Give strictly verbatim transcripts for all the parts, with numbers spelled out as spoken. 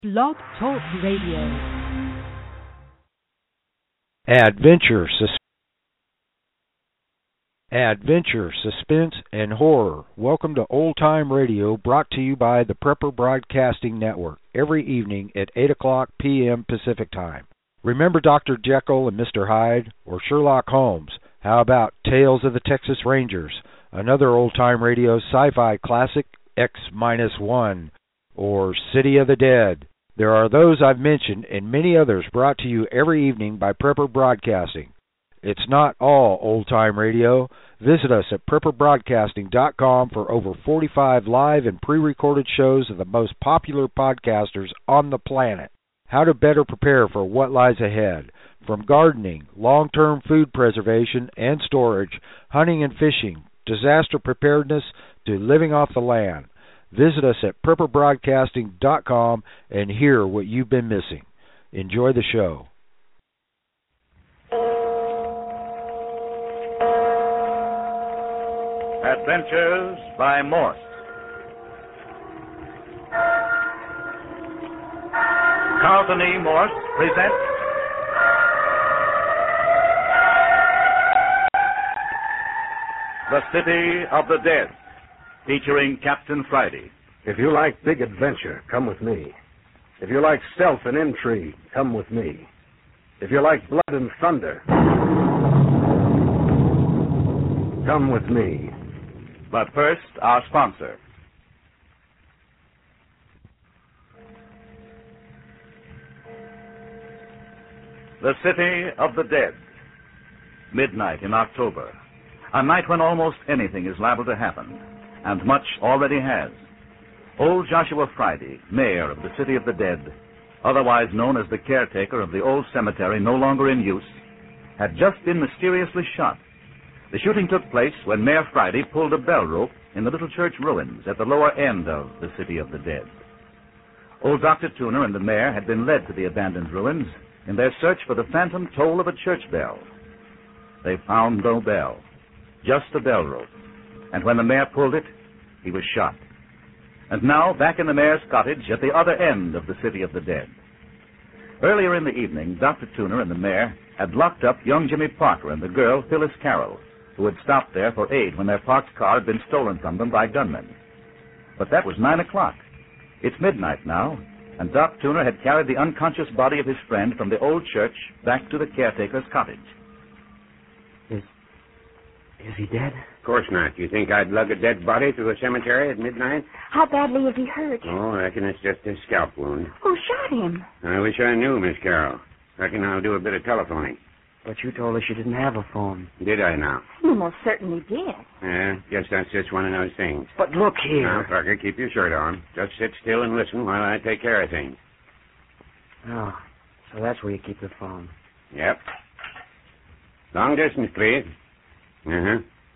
Blog Talk Radio. Adventure, sus- Adventure, suspense, and horror. Welcome to Old Time Radio, brought to you by the Prepper Broadcasting Network, every evening at eight o'clock p.m. Pacific Time. Remember Doctor Jekyll and Mister Hyde, or Sherlock Holmes? How about Tales of the Texas Rangers, another Old Time Radio sci-fi classic, X one, or City of the Dead? There are those I've mentioned and many others brought to you every evening by Prepper Broadcasting. It's not all old-time radio. Visit us at prepper broadcasting dot com for over forty-five live and pre-recorded shows of the most popular podcasters on the planet. How to better prepare for what lies ahead. From gardening, long-term food preservation and storage, hunting and fishing, disaster preparedness, to living off the land. Visit us at prepper broadcasting dot com and hear what you've been missing. Enjoy the show. Adventures by Morse. Carlton E. Morse presents The City of the Dead, featuring Captain Friday. If you like big adventure, come with me. If you like stealth and intrigue, come with me. If you like blood and thunder, come with me. But first, our sponsor. The City of the Dead. Midnight in October. A night when almost anything is liable to happen. And much already has. Old Joshua Friday, mayor of the City of the Dead, otherwise known as the caretaker of the old cemetery no longer in use, had just been mysteriously shot. The shooting took place when Mayor Friday pulled a bell rope in the little church ruins at the lower end of the City of the Dead. Old Doctor Tuner and the mayor had been led to the abandoned ruins in their search for the phantom toll of a church bell. They found no bell, just a bell rope. And when the mayor pulled it, he was shot. And now, back in the mayor's cottage at the other end of the City of the Dead. Earlier in the evening, Doctor Tuner and the mayor had locked up young Jimmy Parker and the girl, Phyllis Carroll, who had stopped there for aid when their parked car had been stolen from them by gunmen. But that was nine o'clock. It's midnight now, and Doc Tuner had carried the unconscious body of his friend from the old church back to the caretaker's cottage. Is... is he dead? Of course not. You think I'd lug a dead body to a cemetery at midnight? How badly is he hurt? Oh, I reckon it's just a scalp wound. Who shot him? I wish I knew, Miss Carroll. Reckon I'll do a bit of telephoning. But you told us you didn't have a phone. Did I now? You most certainly did. Yeah, guess that's just one of those things. But look here. Now, Parker, keep your shirt on. Just sit still and listen while I take care of things. Oh, so that's where you keep the phone. Yep. Long distance, please. Uh-huh.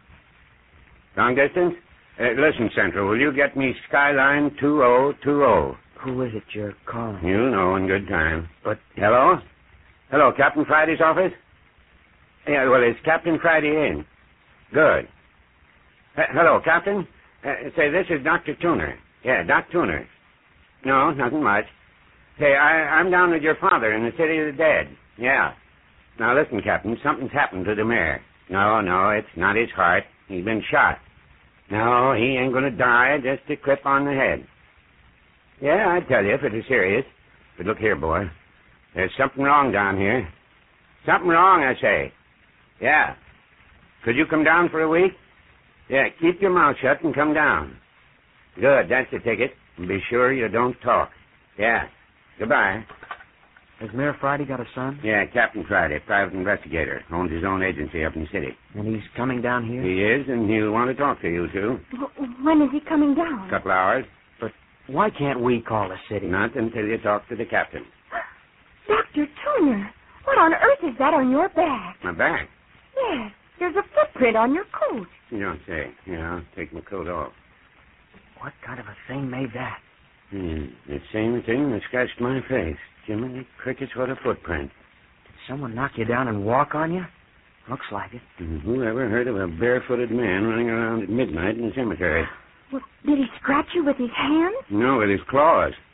Long distance? Uh, listen, Central, will you get me Skyline two oh two oh? Who is it you're calling? You'll know in good time. But... Hello? Hello, Captain Friday's office? Yeah, well, is Captain Friday in? Good. Uh, hello, Captain? Uh, say, this is Doctor Tuner. Yeah, Doc Tuner. No, nothing much. Say, I, I'm down with your father in the City of the Dead. Yeah. Now, listen, Captain, something's happened to the mayor. No, no, it's not his heart. He's been shot. No, he ain't going to die, just a clip on the head. Yeah, I'd tell you if it was serious. But look here, boy. There's something wrong down here. Something wrong, I say. Yeah. Could you come down for a week? Yeah, keep your mouth shut and come down. Good, that's the ticket. And be sure you don't talk. Yeah. Goodbye. Has Mayor Friday got a son? Yeah, Captain Friday, private investigator. Owns his own agency up in the city. And he's coming down here? He is, and he'll want to talk to you, too. When is he coming down? A couple hours. But why can't we call the city? Not until you talk to the captain. Doctor Tuner, what on earth is that on your back? My back? Yes, there's a footprint on your coat. You don't say. Yeah, I'll take my coat off. What kind of a thing made that? Hmm, the same thing that scratched my face. Jiminy crickets, what a footprint. Did someone knock you down and walk on you? Looks like it. And who ever heard of a barefooted man running around at midnight in the cemetery? Well, did he scratch you with his hands? No, with his claws.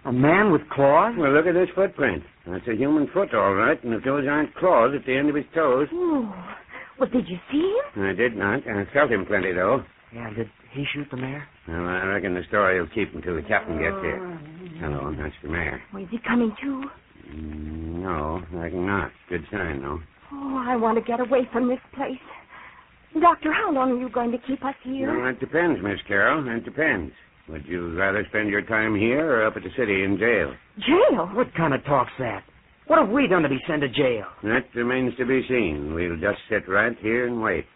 A man with claws? Well, look at this footprint. That's a human foot, all right, and if those aren't claws at the end of his toes. Oh. Well, did you see him? I did not. I felt him plenty, though. Yeah, did he shoot the mayor? Well, I reckon the story will keep until the captain gets here. Hello, that's the mayor. Oh, is he coming too? Mm, no, I reckon not. Good sign, though. Oh, I want to get away from this place. Doctor, how long are you going to keep us here? Well, that depends, Miss Carroll. It depends. Would you rather spend your time here or up at the city in jail? Jail? What kind of talk's that? What have we done to be sent to jail? That remains to be seen. We'll just sit right here and wait.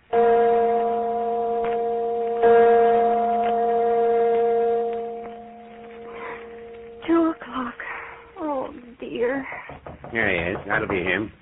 Two o'clock. Oh, dear. Here he is. That'll be him.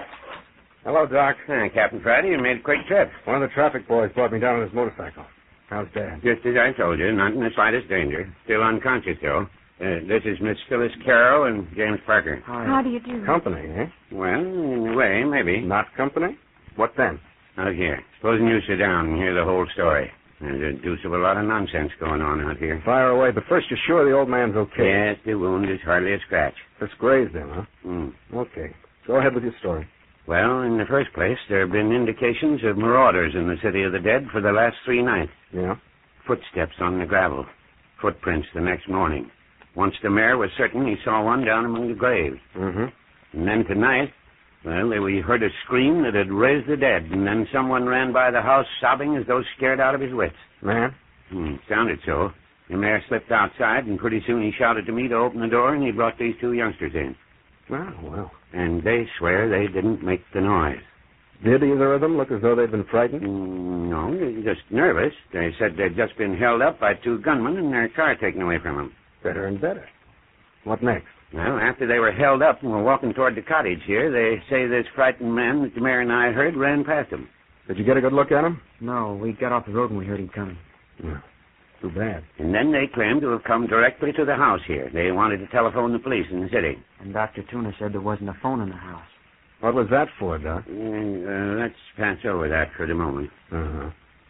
Hello, Doc. Hi, Captain Friday. You made a quick trip. One of the traffic boys brought me down on his motorcycle. How's Dad? Just as I told you, not in the slightest danger. Still unconscious, though. Uh, this is Miss Phyllis Carroll and James Parker. Hi. How do you do? Company, eh? Well, in a way, maybe. Not company? What then? Out here. Supposing you sit down and hear the whole story. There's a deuce of a lot of nonsense going on out here. Fire away, but first you're sure the old man's okay? Yes, the wound is hardly a scratch. Just grazed him, huh? Mm. Okay. Go ahead with your story. Well, in the first place, there have been indications of marauders in the City of the Dead for the last three nights. Yeah? Footsteps on the gravel. Footprints the next morning. Once the mayor was certain he saw one down among the graves. Mm-hmm. And then tonight, well, we heard a scream that had raised the dead, and then someone ran by the house sobbing as though scared out of his wits. Man? Hmm, sounded so. The mayor slipped outside, and pretty soon he shouted to me to open the door, and he brought these two youngsters in. Oh, well. And they swear they didn't make the noise. Did either of them look as though they'd been frightened? Mm, no, they were just nervous. They said they'd just been held up by two gunmen and their car taken away from them. Better and better. What next? Well, after they were held up and were walking toward the cottage here, they say this frightened man that the mayor and I heard ran past them. Did you get a good look at him? No, we got off the road when we heard him coming. No. Too bad. And then they claimed to have come directly to the house here. They wanted to telephone the police in the city. And Doctor Tuna said there wasn't a phone in the house. What was that for, Doc? Uh, uh, let's pass over that for the moment. Uh-huh.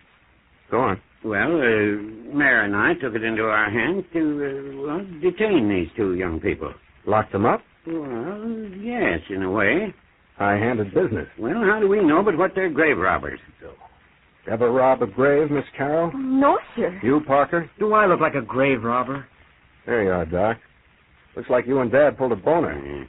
Go on. Well, uh, Mayor and I took it into our hands to, uh, well, detain these two young people. Locked them up? Well, yes, in a way. High-handed business. Well, how do we know but what they're grave robbers? So, ever rob a grave, Miss Carroll? No, sir. You, Parker? Do I look like a grave robber? There you are, Doc. Looks like you and Dad pulled a boner. Uh,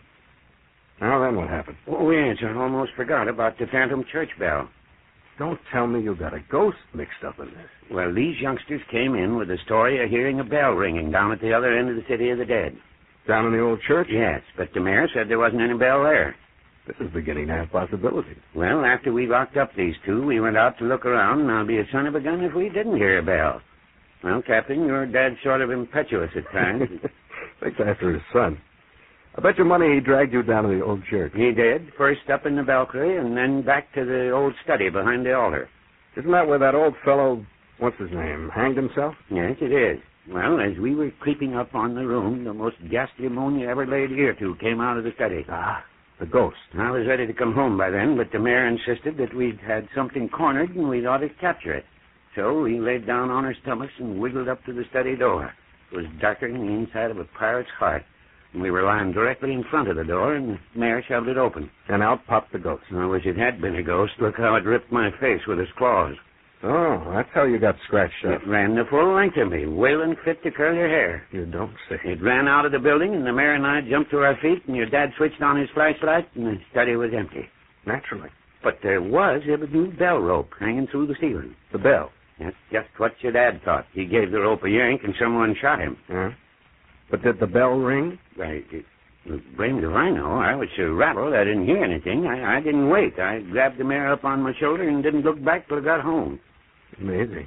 Now then, what happened? oh, yes, I almost forgot about the phantom church bell. Don't tell me you got a ghost mixed up in this. Well, these youngsters came in with the story of hearing a bell ringing down at the other end of the City of the Dead. Down in the old church? Yes, but the mayor said there wasn't any bell there. This is beginning to have possibilities. Well, after we locked up these two, we went out to look around, and I'll be a son of a gun if we didn't hear a bell. Well, Captain, your dad's sort of impetuous at times. Thanks after his son. I bet your money he dragged you down to the old church. He did, first up in the balcony, and then back to the old study behind the altar. Isn't that where that old fellow, what's his name, hanged himself? Yes, it is. Well, as we were creeping up on the room, the most ghastly moan you ever laid ear to came out of the study. Ah, the ghost. I was ready to come home by then, but the mayor insisted that we'd had something cornered and we'd ought to capture it. So we laid down on our stomachs and wiggled up to the study door. It was darker than the inside of a pirate's heart. And we were lying directly in front of the door, and the mayor shoved it open. And out popped the ghost. I wish it had been a ghost. Look how it ripped my face with its claws. Oh, that's how you got scratched up. It ran the full length of me, wailing fit to curl your hair. You don't say. It ran out of the building, and the mayor and I jumped to our feet, and your dad switched on his flashlight, and the study was empty. Naturally. But there was a new bell rope hanging through the ceiling. The bell. That's just what your dad thought. He gave the rope a yank, and someone shot him. Huh? But did the bell ring? Right. It, blamed if I know. I was so rattled I didn't hear anything. I, I didn't wait. I grabbed the mayor up on my shoulder and didn't look back till I got home. Amazing.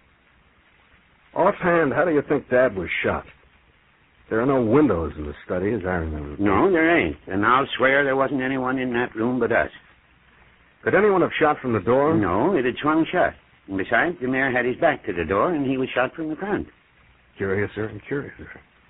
Offhand, how do you think Dad was shot? There are no windows in the study, as I remember. No, there ain't. And I'll swear there wasn't anyone in that room but us. Could anyone have shot from the door? No, it had swung shut. And besides, the mayor had his back to the door, and he was shot from the front. Curiouser and curiouser.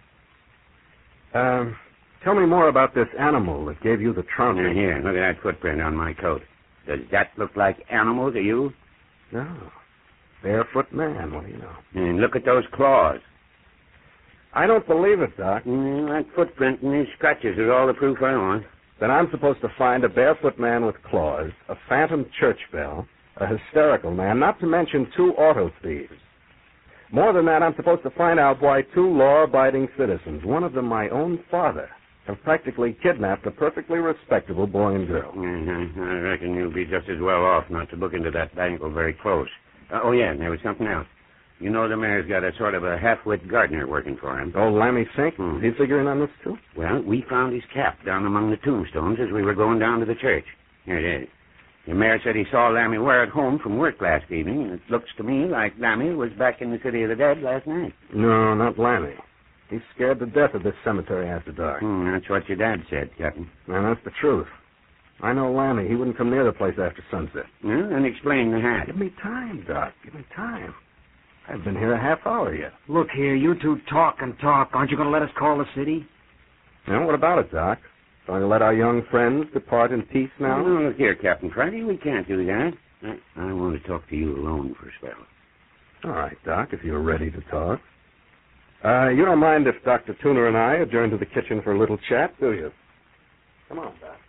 Um, tell me more about this animal that gave you the trouncing. Now, here, look at that footprint on my coat. Does that look like animal to you? No. Barefoot man, what do you know? And look at those claws. I don't believe it, Doc. Mm, that footprint and these scratches is all the proof I want. Then I'm supposed to find a barefoot man with claws, a phantom church bell, a hysterical man, not to mention two auto thieves. More than that, I'm supposed to find out why two law-abiding citizens, one of them my own father, have practically kidnapped a perfectly respectable boy and girl. Mm-hmm. I reckon you'll be just as well off not to look into that bangle very close. Uh, oh, yeah, and there was something else. You know the mayor's got a sort of a half-wit gardener working for him. Old Lammy Sink? Hmm. Is he figuring on this, too? Well, we found his cap down among the tombstones as we were going down to the church. Here it is. The mayor said he saw Lammy wear it home from work last evening, and it looks to me like Lammy was back in the city of the dead last night. No, not Lammy. He's scared to death of this cemetery after dark. Hmm, that's what your dad said, Captain. And that's the truth. I know Lammy. He wouldn't come near the place after sunset. Well, then explain the hat. Give me time, Doc. Give me time. I've been here a half hour yet. Look here, you two talk and talk. Aren't you going to let us call the city? Now, what about it, Doc? Going to let our young friends depart in peace now? No, look here, Captain Friday. We can't do that. I, I want to talk to you alone for a spell. All right, Doc, if you're ready to talk. Uh, you don't mind if Doctor Tuner and I adjourn to the kitchen for a little chat, do you? Come on, Doc.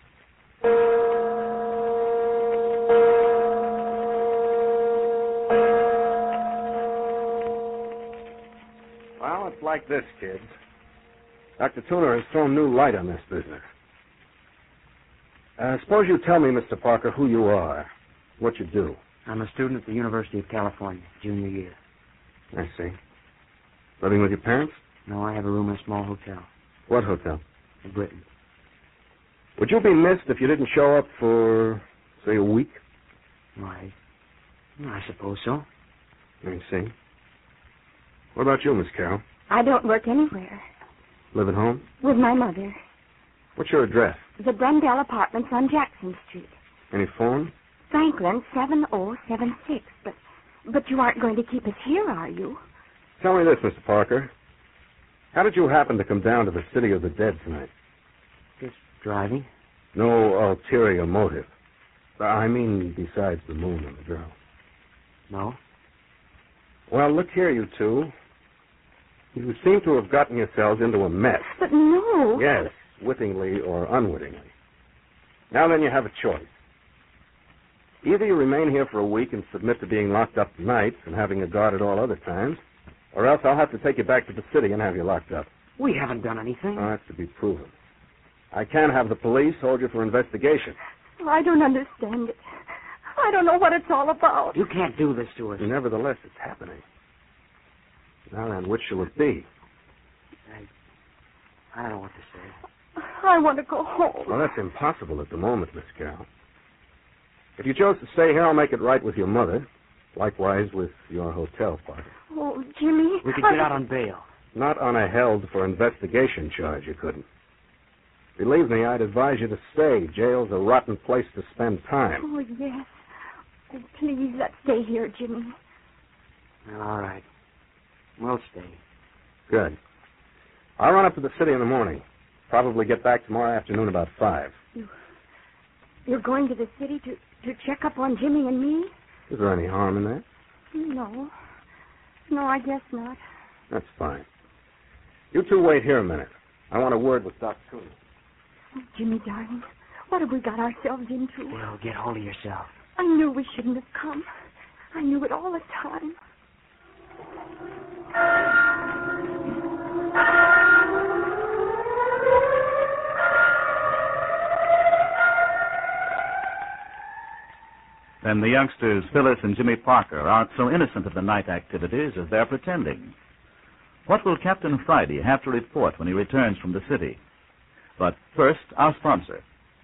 Well, it's like this, kids. Doctor Tuner has thrown new light on this business. Uh, suppose you tell me, Mister Parker, who you are, what you do. I'm a student at the University of California, junior year. I see. Living with your parents? No, I have a room in a small hotel What hotel? in Britain. Would you be missed if you didn't show up for, say, a week? Why, I suppose so. I see. What about you, Miss Carroll? I don't work anywhere. Live at home? With my mother. What's your address? The Brendel Apartments on Jackson Street. Any phone? Franklin seven oh seven six. But, but you aren't going to keep us here, are you? Tell me this, Mister Parker. How did you happen to come down to the City of the Dead tonight? Just driving. No ulterior motive. I mean, besides the moon and the girl. No. Well, look here, you two. You seem to have gotten yourselves into a mess. But no. Yes, wittingly or unwittingly. Now then, you have a choice. Either you remain here for a week and submit to being locked up tonight and having a guard at all other times, or else I'll have to take you back to the city and have you locked up. We haven't done anything. Oh, that's to be proven. I can have the police hold you for investigation. I don't understand it. I don't know what it's all about. You can't do this to us. Nevertheless, it's happening. Now then, which shall it be? I, I don't know what to say. I want to go home. Well, that's impossible at the moment, Miss Carroll. If you chose to stay here, I'll make it right with your mother. Likewise with your hotel party. Oh, Jimmy. We could I... get out on bail. Not on a held for investigation charge, you couldn't. Believe me, I'd advise you to stay. Jail's a rotten place to spend time. Oh, yes. Oh, please, let's stay here, Jimmy. Well, all right. We'll stay. Good. I'll run up to the city in the morning. Probably get back tomorrow afternoon about five. You, you're going to the city to, to check up on Jimmy and me? Is there any harm in that? No. No, I guess not. That's fine. You two wait here a minute. I want a word with Doc Tuner. Oh, Jimmy, darling, what have we got ourselves into? Well, get hold of yourself. I knew we shouldn't have come. I knew it all the time. Then the youngsters, Phyllis and Jimmy Parker, aren't so innocent of the night activities as they're pretending. What will Captain Friday have to report when he returns from the city? But first, our sponsor.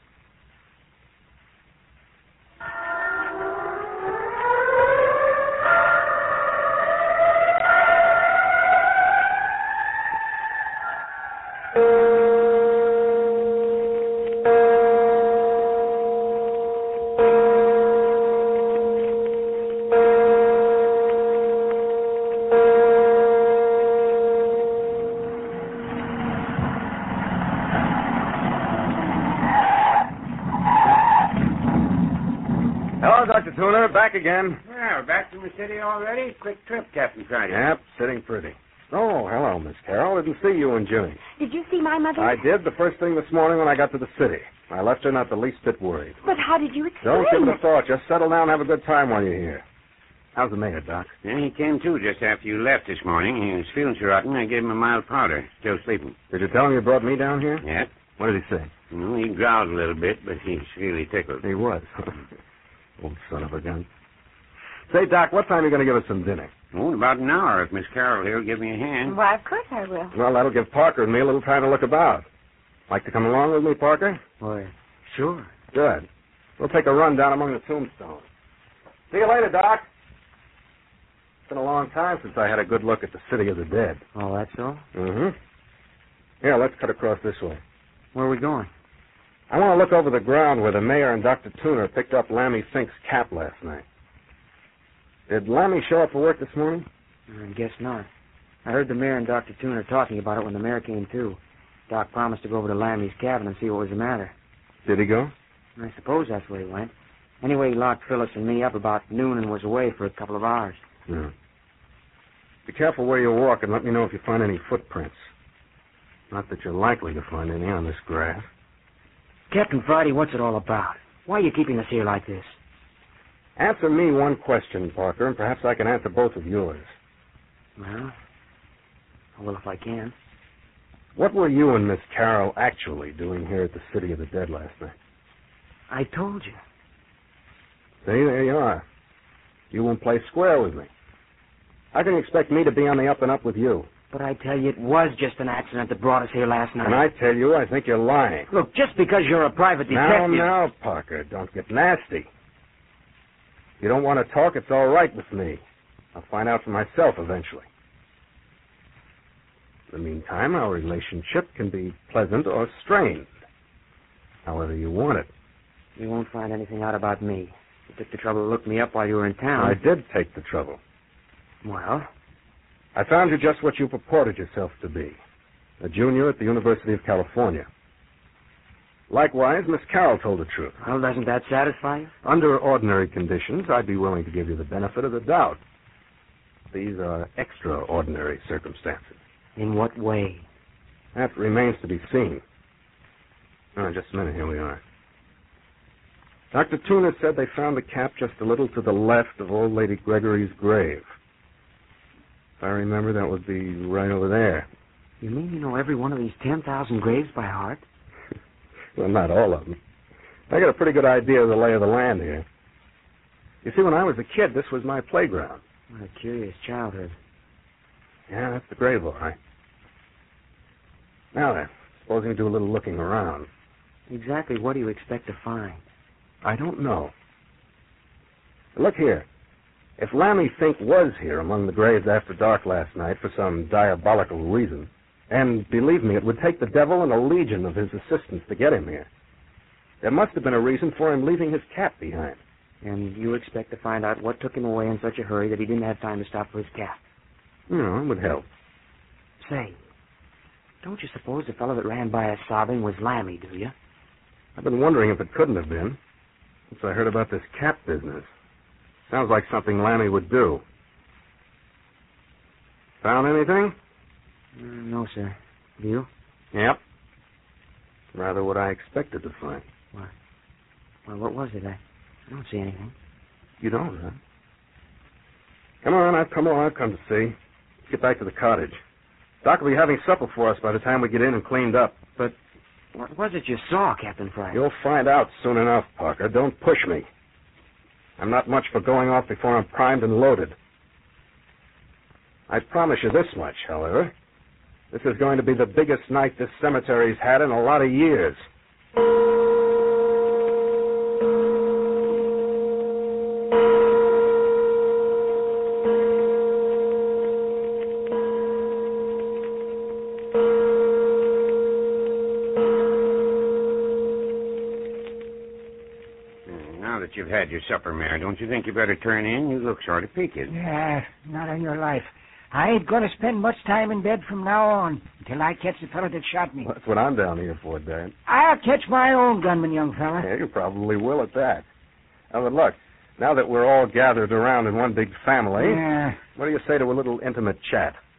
Doctor Tuner, back again. Well, back from the city already? Quick trip, Captain Friday. Yep, sitting pretty. Oh, hello, Miss Carroll. Didn't see you and Jimmy. Did you see my mother? I did the first thing this morning when I got to the city. I left her not the least bit worried. But how did you explain Don't give it it? a thought. Just settle down and have a good time while you're here. How's the mayor, Doc? Yeah, he came to just after you left this morning. He was feeling so rotten, I gave him a mild powder. Still sleeping. Did you tell him you brought me down here? Yeah. What did he say? Well, he growled a little bit, but he's really tickled. He was. Old son of a gun. Say, Doc, what time are you going to give us some dinner? Oh, in about an hour, if Miss Carroll here will give me a hand. Why, of course I will. Well, that'll give Parker and me a little time to look about. Like to come along with me, Parker? Why, sure. Good. We'll take a run down among the tombstones. See you later, Doc. It's been a long time since I had a good look at the city of the dead. Oh, that's all? Mm-hmm. Here, let's cut across this way. Where are we going? I want to look over the ground where the mayor and Doctor Tuner picked up Lammy Fink's cap last night. Did Lammy show up for work this morning? I guess not. I heard the mayor and Doctor Tuner talking about it when the mayor came too. Doc promised to go over to Lammy's cabin and see what was the matter. Did he go? I suppose that's where he went. Anyway, he locked Phyllis and me up about noon and was away for a couple of hours. Yeah. Be careful where you walk and let me know if you find any footprints. Not that you're likely to find any on this grass. Captain Friday, what's it all about? Why are you keeping us here like this? Answer me one question, Parker, and perhaps I can answer both of yours. Well, I will if I can. What were you and Miss Carroll actually doing here at the City of the Dead last night? I told you. See, there you are. You won't play square with me. How can you expect me to be on the up and up with you? But I tell you, it was just an accident that brought us here last night. And I tell you, I think you're lying. Look, just because you're a private detective... Now, now, Parker, don't get nasty. If you don't want to talk, it's all right with me. I'll find out for myself eventually. In the meantime, our relationship can be pleasant or strained, however you want it. You won't find anything out about me. You took the trouble to look me up while you were in town. I did take the trouble. Well? I found you just what you purported yourself to be, a junior at the University of California. Likewise, Miss Carroll told the truth. Well, doesn't that satisfy you? Under ordinary conditions, I'd be willing to give you the benefit of the doubt. These are extraordinary circumstances. In what way? That remains to be seen. Oh, just a minute, here we are. Doctor Tuner said they found the cap just a little to the left of old Lady Gregory's grave. If I remember, that would be right over there. You mean you know every one of these ten thousand graves by heart? Well, not all of them. I got a pretty good idea of the lay of the land here. You see, when I was a kid, this was my playground. What a curious childhood. Yeah, that's the grave, all right. Now then, supposing we do a little looking around. Exactly what do you expect to find? I don't know. Look here. If Lammy Fink was here among the graves after dark last night for some diabolical reason, and believe me, it would take the devil and a legion of his assistants to get him here, there must have been a reason for him leaving his cap behind. And you expect to find out what took him away in such a hurry that he didn't have time to stop for his cap? No, it would help. Say, don't you suppose the fellow that ran by us sobbing was Lammy, do you? I've been wondering if it couldn't have been, since I heard about this cap business. Sounds like something Lammy would do. Found anything? Uh, no, sir. You? Yep. Rather what I expected to find. What? Well, what was it? I, I don't see anything. You don't, huh? Come on, I've come all I've come to see. Let's get back to the cottage. Doc will be having supper for us by the time we get in and cleaned up. But what was it you saw, Captain Friday? You'll find out soon enough, Parker. Don't push me. I'm not much for going off before I'm primed and loaded. I promise you this much, however. This is going to be the biggest night this cemetery's had in a lot of years. Now that you've had your supper, Mayor, don't you think you better turn in? You look sort of peaked. Yeah, not on your life. I ain't going to spend much time in bed from now on until I catch the fellow that shot me. Well, that's what I'm down here for, Dad. I'll catch my own gunman, young fella. Yeah, you probably will at that. Now, but look, now that we're all gathered around in one big family, Yeah. what do you say to a little intimate chat?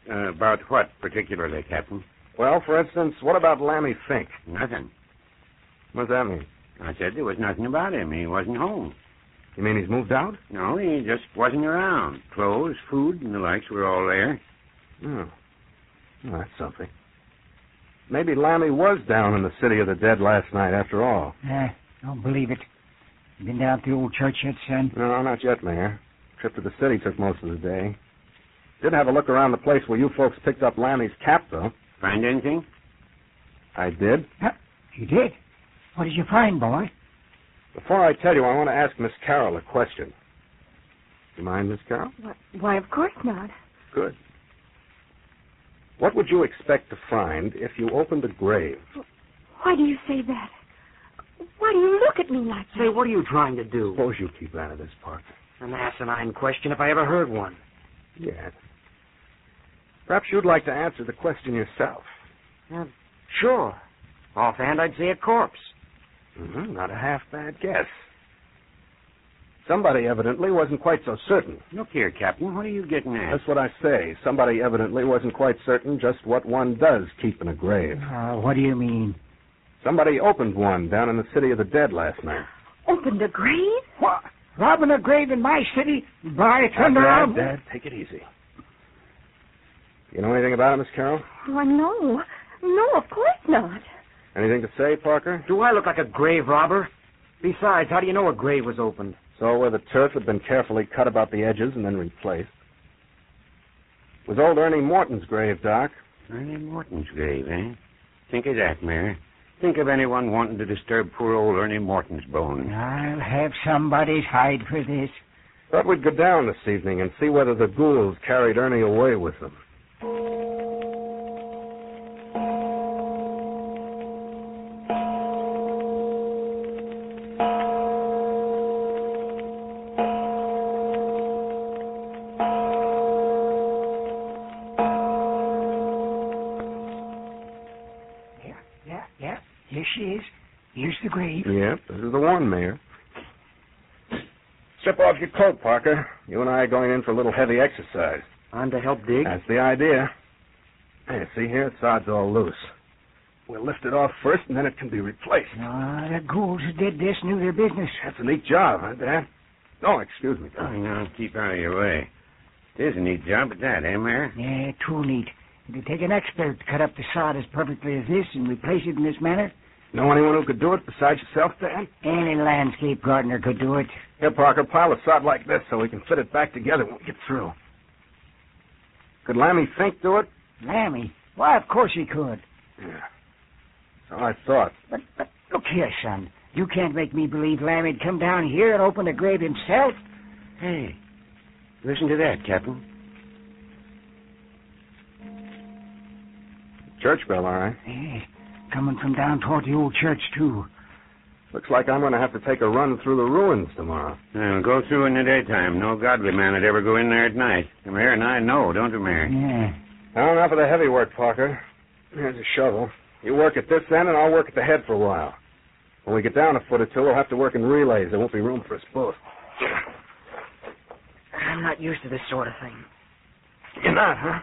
Uh, about what particularly, Captain? Well, for instance, what about Lammy Fink? Nothing. What does that mean? I said there was nothing about him. He wasn't home. You mean he's moved out? No, he just wasn't around. Clothes, food, and the likes were all there. Oh. Well, that's something. Maybe Lammy was down in the City of the Dead last night after all. Uh, don't believe it. You been down to the old church yet, son? No, not yet, Mayor. Trip to the city took most of the day. Did have a look around the place where you folks picked up Lammy's cap, though. Find anything? I did. Huh? You did? What did you find, boy? Before I tell you, I want to ask Miss Carroll a question. You mind, Miss Carroll? Why, of course not. Good. What would you expect to find if you opened a grave? Why do you say that? Why do you look at me like that? Say, what are you trying to do? Suppose you keep out of this, Parker. An asinine question if I ever heard one. Yes. Perhaps you'd like to answer the question yourself. Uh, sure. Offhand, I'd say a corpse. Mm-hmm. Not a half-bad guess. Somebody evidently wasn't quite so certain. Look here, Captain. What are you getting at? That's what I say. Somebody evidently wasn't quite certain just what one does keep in a grave. Uh, what do you mean? Somebody opened one down in the City of the Dead last night. Opened a grave? What? Robbing a grave in my city? By thunder, Dad, I'm... Dad, take it easy. You know anything about it, Miss Carroll? Why, no. No, of course not. Anything to say, Parker? Do I look like a grave robber? Besides, how do you know a grave was opened? So where the turf had been carefully cut about the edges and then replaced. It was old Ernie Morton's grave, Doc. Ernie Morton's grave, eh? Think of that, Mayor. Think of anyone wanting to disturb poor old Ernie Morton's bones. I'll have somebody's hide for this. Thought we'd go down this evening and see whether the ghouls carried Ernie away with them. Yep, this is the one, Mayor. Strip off your coat, Parker. You and I are going in for a little heavy exercise. I'm to help dig? That's the idea. Hey, see here? The sod's all loose. We'll lift it off first, and then it can be replaced. Ah, the ghouls who did this knew their business. That's a neat job, huh, Dad? Oh, excuse me, Dad. Oh, now, keep out of your way. It is a neat job at that, eh, Mayor? Yeah, too neat. It'd take an expert to cut up the sod as perfectly as this and replace it in this manner. Know anyone who could do it besides yourself, Dad? Any landscape gardener could do it. Here, Parker, pile a sod like this so we can fit it back together when we get through. Could Lammy Fink do it? Lammy? Why, of course he could. Yeah. So I thought. But, but look here, son. You can't make me believe Lammy'd come down here and open a grave himself. Hey, listen to that, Captain. Church bell, all right. Yeah, coming from down toward the old church, too. Looks like I'm going to have to take a run through the ruins tomorrow. Well, go through in the daytime. No godly man would ever go in there at night. The Mayor and I know, don't you, Mayor? Yeah. Now, enough of the heavy work, Parker. Here's a shovel. You work at this end, and I'll work at the head for a while. When we get down a foot or two, we'll have to work in relays. There won't be room for us both. I'm not used to this sort of thing. You're not, huh?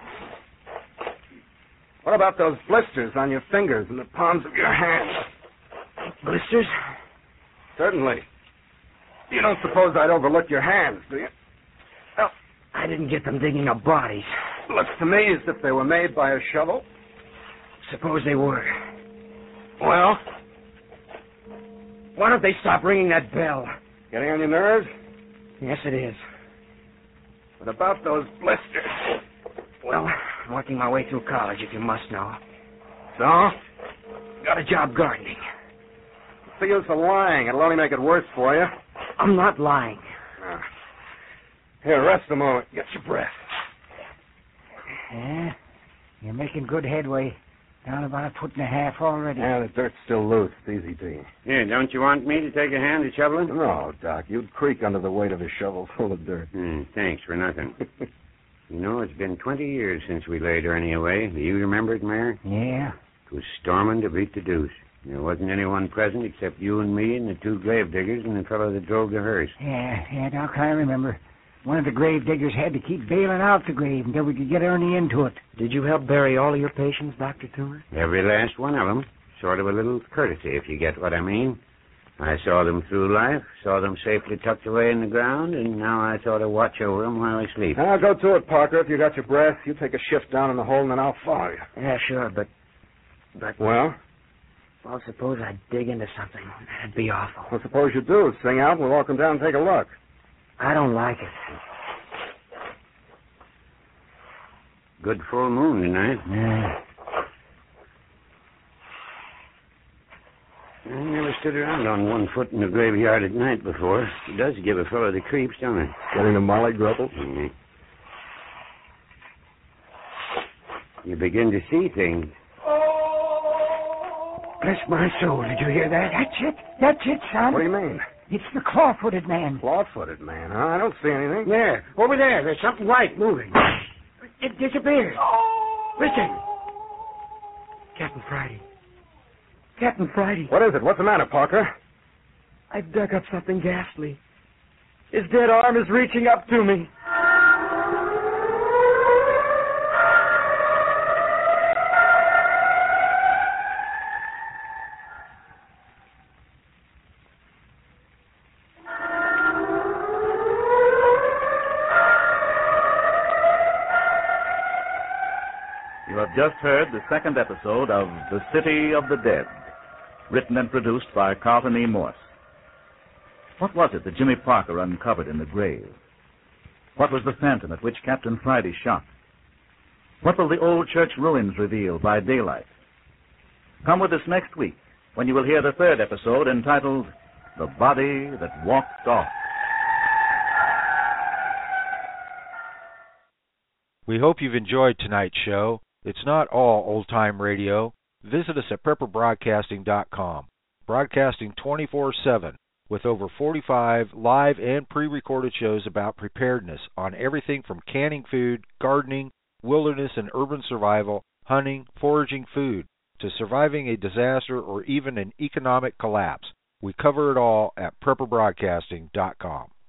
What about those blisters on your fingers and the palms of your hands? Blisters? Certainly. You don't suppose I'd overlook your hands, do you? Well, I didn't get them digging up bodies. Looks to me as if they were made by a shovel. Suppose they were. Well? Why don't they stop ringing that bell? Getting on your nerves? Yes, it is. What about those blisters? Well, I'm working my way through college, if you must know. So? Got a job gardening. What's the use of lying? It'll only make it worse for you. I'm not lying. Uh, here, rest a moment. Get your breath. Yeah, you're making good headway. Down about a foot and a half already. Yeah, the dirt's still loose. It's easy, D. Here, don't you want me to take a hand at shoveling? No, Doc. You'd creak under the weight of a shovel full of dirt. Hmm, thanks for nothing. You know, it's been twenty years since we laid Ernie away. Do you remember it, Mayor? Yeah. It was storming to beat the deuce. There wasn't anyone present except you and me and the two grave diggers and the fellow that drove the hearse. Yeah, yeah, Doc, I remember. One of the grave diggers had to keep bailing out the grave until we could get Ernie into it. Did you help bury all of your patients, Doctor Toomer? Every last one of them. Sort of a little courtesy, if you get what I mean. I saw them through life, saw them safely tucked away in the ground, and now I thought to watch over them while they sleep. Now, go to it, Parker. If you got your breath, you take a shift down in the hole, and then I'll follow you. Yeah, sure, but... But... Well? Well, suppose I dig into something. That'd be awful. Well, suppose you do. Sing out, and we'll all come down and take a look. I don't like it. Good full moon tonight. Yeah. I never stood around on one foot in the graveyard at night before. It does give a fellow the creeps, don't it? Getting the molly grubble? Mm-hmm. You begin to see things. Bless my soul, did you hear that? That's it. That's it, son. What do you mean? It's the claw-footed man. Claw-footed man, huh? I don't see anything. There, over there. There's something white moving. It disappeared. Listen. Captain Friday. Captain Friday. What is it? What's the matter, Parker? I've dug up something ghastly. His dead arm is reaching up to me. You have just heard the second episode of The City of the Dead, written and produced by Carlton E. Morse. What was it that Jimmy Parker uncovered in the grave? What was the phantom at which Captain Friday shot? What will the old church ruins reveal by daylight? Come with us next week when you will hear the third episode entitled The Body That Walked Off. We hope you've enjoyed tonight's show. It's not all old-time radio. Visit us at prepper broadcasting dot com, broadcasting twenty-four seven with over forty-five live and pre-recorded shows about preparedness on everything from canning food, gardening, wilderness and urban survival, hunting, foraging food, to surviving a disaster or even an economic collapse. We cover it all at prepper broadcasting dot com.